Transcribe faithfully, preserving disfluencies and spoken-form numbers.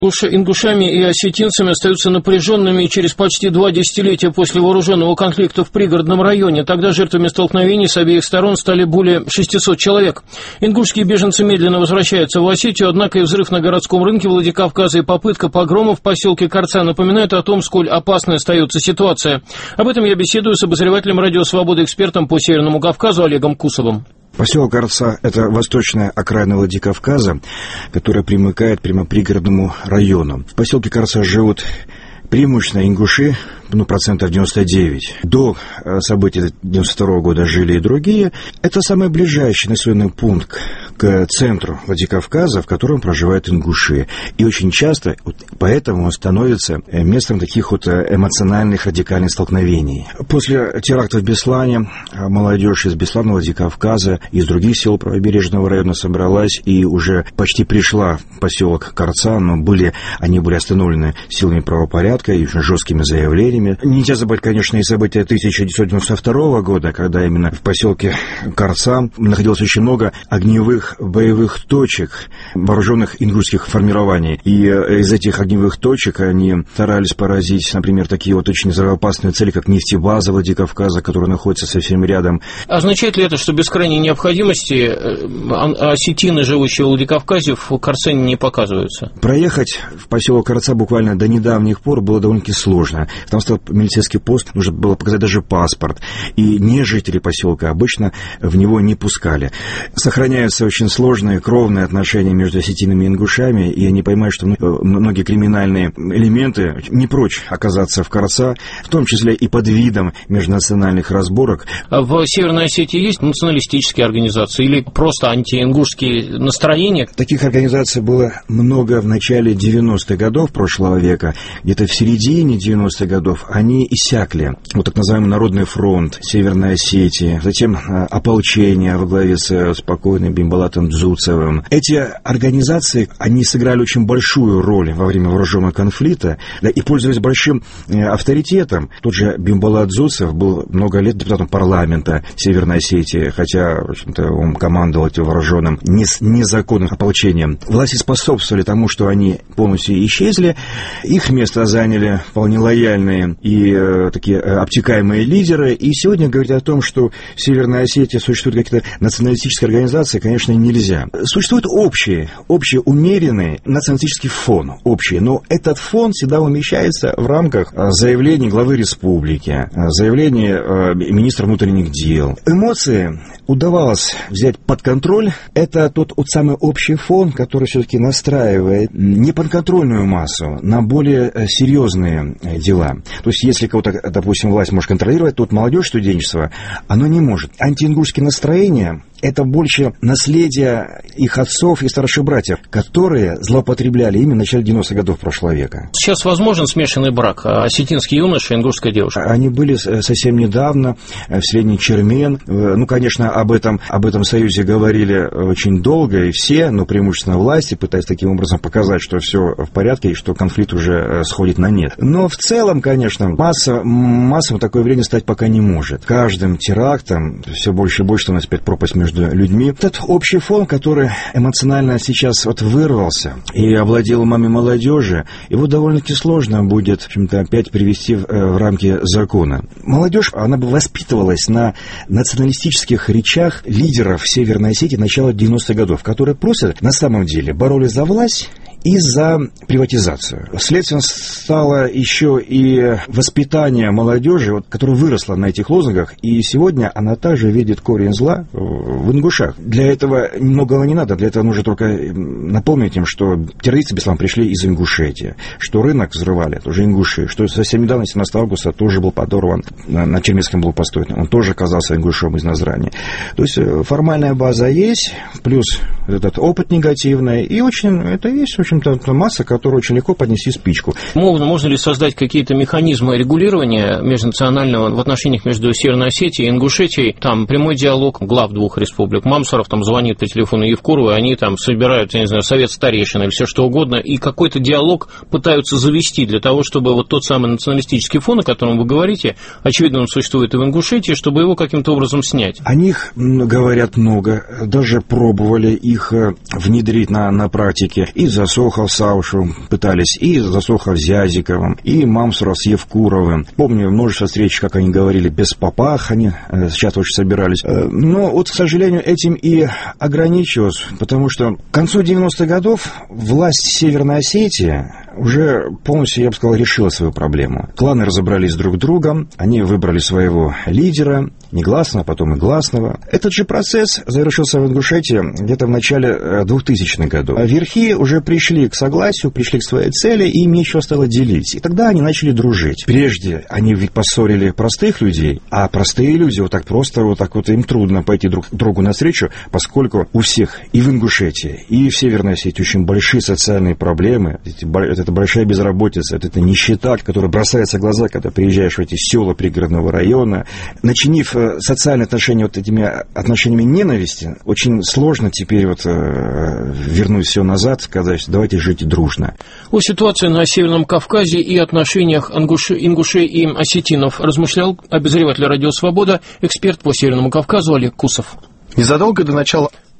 Ингушами и осетинцами остаются напряженными через почти два десятилетия после вооруженного конфликта в пригородном районе. Тогда жертвами столкновений с обеих сторон стали более шестисот человек. Ингушские беженцы медленно возвращаются в Осетию, однако и взрыв на городском рынке Владикавказа и попытка погрома в поселке Карца напоминают о том, сколь опасной остается ситуация. Об этом я беседую с обозревателем «Радио Свобода», экспертом по Северному Кавказу Олегом Кусовым. Поселок Карца – это восточная окраина Владикавказа, которая примыкает прямо к пригородному району. В поселке Карца живут преимущественно ингуши, ну, процентов девяносто девять. До событий девяносто второго года жили и другие. Это самый ближайший населенный пункт к центру Владикавказа, в котором проживают ингуши. И очень часто вот, поэтому он становится местом таких вот эмоциональных радикальных столкновений. После терактов в Беслане молодежь из Беслана, Владикавказа, из других сел правобережного района собралась и уже почти пришла в поселок Карца, но были, они были остановлены силами правопорядка и жесткими заявлениями. Нельзя забыть, конечно, и события тысяча девятьсот девяносто второго года, когда именно в поселке Карца находилось очень много огневых боевых точек вооруженных ингушских формирований. И из этих огневых точек они старались поразить, например, такие вот очень взрывоопасные цели, как нефтебаза Владикавказа, которая находится совсем рядом. Означает ли это, что без крайней необходимости осетины, живущие в Владикавказе, в Карце не показываются? Проехать в поселок Карца буквально до недавних пор было довольно-таки сложно. Там стоял милицейский пост, нужно было показать даже паспорт. И не жители поселка обычно в него не пускали. Сохраняются очень сложные кровные отношения между осетинами и ингушами, и они понимают, что многие криминальные элементы не прочь оказаться в Карца, в том числе и под видом межнациональных разборок. А в Северной Осетии есть националистические организации или просто антиингушские настроения? Таких организаций было много в начале девяностых годов прошлого века. Где-то в середине девяностых годов они иссякли. Вот так называемый Народный фронт Северной Осетии, затем ополчение во главе с спокойным Бимбалатом Дзуцевым. Эти организации, они сыграли очень большую роль во время вооруженного конфликта, да, и пользовались большим авторитетом. Тот же Бимбалат Дзуцев был много лет депутатом парламента Северной Осетии, хотя, в общем-то, он командовал этим вооруженным незаконным ополчением. Власти способствовали тому, что они полностью исчезли. Их место заняли вполне лояльные и э, такие э, обтекаемые лидеры. И сегодня говорить о том, что в Северной Осетии существуют какие-то националистические организации, конечно, нельзя. Существует общий, общий умеренный националистический фон, общий, но этот фон всегда умещается в рамках заявлений главы республики, заявлений э, министра внутренних дел. Эмоции удавалось взять под контроль. Это тот вот самый общий фон, который все-таки настраивает неподконтрольную массу на более серьезные дела. То есть, если кого-то, допустим, власть может контролировать, то вот молодежь, студенчество, оно не может. Антиингушские настроения – это больше наследие их отцов и старших братьев, которые злоупотребляли ими в начале девяностых годов прошлого века. Сейчас возможен смешанный брак? Осетинский юноша и ингушская девушка? Они были совсем недавно в Средний Чермен. Ну, конечно, об этом, об этом союзе говорили очень долго, и все, но преимущественно власти, пытаясь таким образом показать, что все в порядке и что конфликт уже сходит на нет. Но в целом, конечно, масса, массовым такое время стать пока не может. Каждым терактом все больше и больше у нас опять пропасть между людьми. Этот общий фон, который эмоционально сейчас вот вырвался и овладел умами молодежи, его довольно-таки сложно будет, в общем-то, опять привести в, в рамки закона. Молодежь, она бы воспитывалась на националистических речах лидеров Северной Осетии начала девяностых годов, которые просто на самом деле боролись за власть и за приватизацию. Следствием стало еще и воспитание молодежи, вот, которая выросла на этих лозунгах, и сегодня она также видит корень зла в ингушах. Для этого многого не надо, для этого нужно только напомнить им, что террористы Беслан пришли из Ингушетии, что рынок взрывали, тоже ингуши, что совсем недавно, семнадцатого августа, тоже был подорван на, на Черменском блокпосту, он тоже оказался ингушом из Назрани. То есть формальная база есть, плюс этот опыт негативный, и очень, это есть очень общем-то, масса, которую очень легко поднести спичку. Можно, можно ли создать какие-то механизмы регулирования межнационального в отношениях между Северной Осетией и Ингушетией? Там прямой диалог глав двух республик. Мамсуров там звонит по телефону Евкуровой, они там собирают, я не знаю, совет старейшин или все что угодно, и какой-то диалог пытаются завести для того, чтобы вот тот самый националистический фон, о котором вы говорите, очевидно, он существует и в Ингушетии, чтобы его каким-то образом снять. О них говорят много, даже пробовали их их внедрить на, на практике. И Засохов с Аушу пытались, и Засохов с Зязиковым, и Мамсуров с Евкуровым. Помню множество встреч, как они говорили, без попах они сейчас очень собирались. Но вот, к сожалению, этим и ограничилось, потому что к концу девяностых годов власть Северной Осетии уже полностью, я бы сказал, решила свою проблему. Кланы разобрались друг с другом, они выбрали своего лидера, негласного, потом и гласного. Этот же процесс завершился в Ингушетии где-то в начале двухтысячных годов. А верхи уже пришли к согласию, пришли к своей цели, и им нечего стало делить. И тогда они начали дружить. Прежде они ведь поссорили простых людей, а простые люди вот так просто, вот так вот им трудно пойти друг другу навстречу, поскольку у всех и в Ингушетии, и в Северной Осетии очень большие социальные проблемы. Это большая безработица, это нищета, которая бросается в глаза, когда приезжаешь в эти села пригородного района. Начинив социальные отношения вот этими отношениями ненависти, очень сложно теперь вот вернуть все назад, сказать, давайте жить дружно. О ситуации на Северном Кавказе и отношениях ингушей, ингушей и осетинов размышлял обозреватель «Радио Свобода», эксперт по Северному Кавказу Олег Кусов. Незадолго до начала